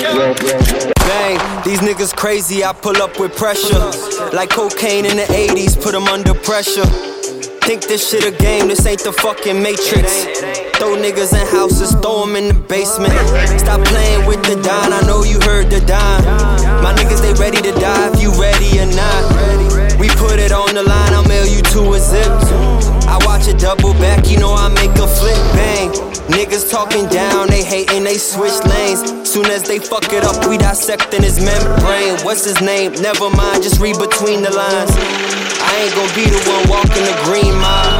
Bang, these niggas crazy, I pull up with pressure. Like cocaine in the 80s, put them under pressure. Think this shit a game, this ain't the fucking Matrix. Throw niggas in houses, throw them in the basement. Stop playing with the dime, I know you heard the dime. My niggas, they ready to die if you ready or not. We put it on the line, I'll mail you to a zip. I watch it double back, you know I make a flip, bang. Niggas talking down, they hating, they switch lanes. Soon as they fuck it up, we dissecting his membrane. What's his name? Never mind, just read between the lines. I ain't gon' be the one walking the green mile.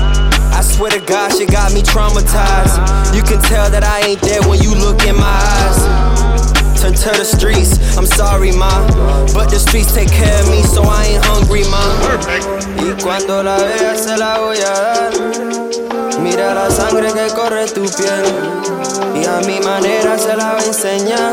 I swear to God, shit got me traumatized. You can tell that I ain't there when you look in my eyes. Turn to the streets, I'm sorry, ma, but the streets take care of me, so I ain't hungry, ma. Y cuando la veas se la voy a dar. Mira la sangre que corre tu piel, y a mi manera se la voy a enseñar.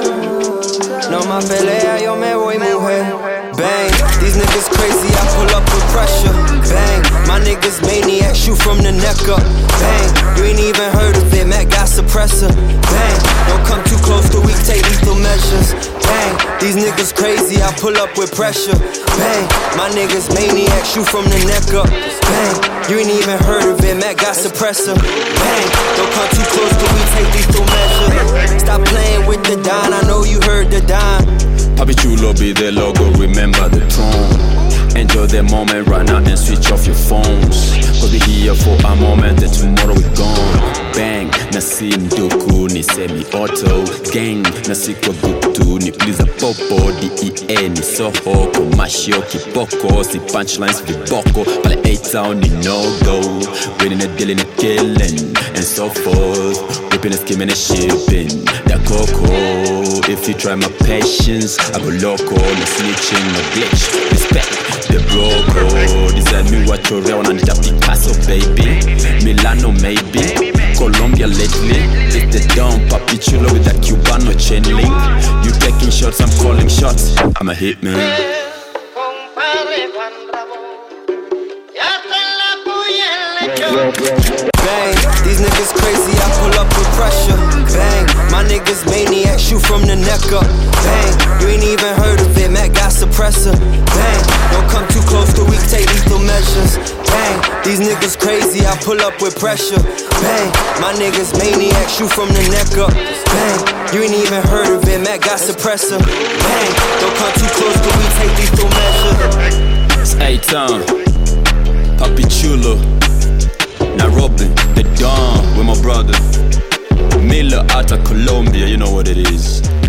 No más pelea, yo me voy, mujer. Bang, these niggas crazy, I pull up with pressure. Bang, my niggas maniac, shoot from the neck up. Bang, you ain't even heard of it, Mac got suppressor. Bang, don't come too close till we take lethal measures. Bang, these niggas crazy, I pull up with pressure. Bang, my niggas maniac, shoot from the neck up. Bang, you ain't even heard of it, Mac got suppressor. Bang, don't come too close till we take lethal measures. Stop playing with the dime, I know you heard the dime. Papi Chulo be the logo, remember the throne. Enjoy the moment right now and switch off your phones. Cause we here for a moment and tomorrow we gone. Bang, nasi mduku ni semi-auto. Gang, nasi kwa buktu ni please a popo. DEA ni soho, commercial kiboko. Si punchlines viboko, pale A-Town ni no-go. Winning a deal in a killing and so forth. Whipping a skimming and shipping that cocoa. If you try my patience, I go loco. No snitching, no glitch, respect the broco. Design me what you're real and that Picasso, baby. Milano, maybe. Colombia lately. It's the dumb Papi Chulo with that Cubano chain link. You taking shots, I'm calling shots. I'm a hitman. Bang, these niggas crazy, I pull up with pressure. Bang, my niggas maniac, shoot from the neck up. Bang, you ain't even heard of it, Mac got suppressor. Bang, don't come too close till we take lethal measures. Bang, these niggas crazy, I pull up with pressure. Bang, my niggas maniac, shoot from the neck up. Bang, you ain't even heard of it, Mac got suppressor. Bang, don't come too close till we take lethal measures. It's A-Town, Papi Chulo, Nairobi, the Dawn with my brother Miller out of Colombia, you know what it is.